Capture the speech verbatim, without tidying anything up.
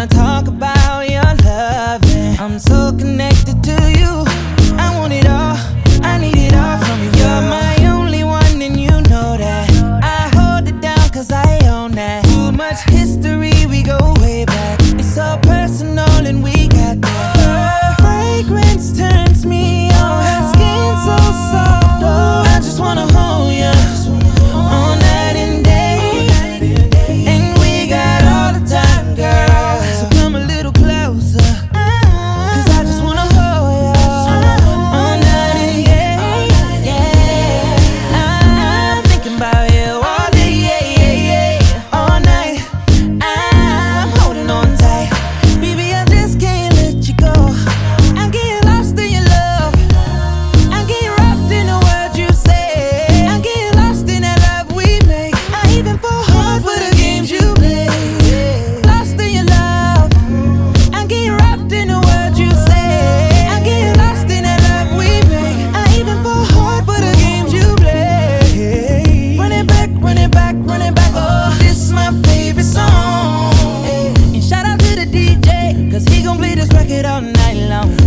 wanna talk about your loving. I'm so connected to you. I want it all, I need it all from you. You're my only one and you know that. I hold it down cause I own that. Too much history, we go way back. It's so personal and we got that. Fragrance turns me on, skin so soft, oh. I just wanna hold ya all night and day, and we got all the time, girl. So come a little closer, cause I just wanna hold ya all night and day, yeah. I'm thinking about you all day, yeah, yeah, yeah. All night, I'm holding on tight. Baby, I just can't let you go. I'm getting lost in your love, I'm getting wrapped in the words you say. I'm getting lost in that love we make. I even fall hard for the games you play. Lost in your love, I'm getting wrapped in the words you say. I'm getting lost in that love we make. I even fall hard for the games you play. Running back, running back, running back. Oh, this is my favorite song. And shout out to the D J, cause he gon' play this record all night long.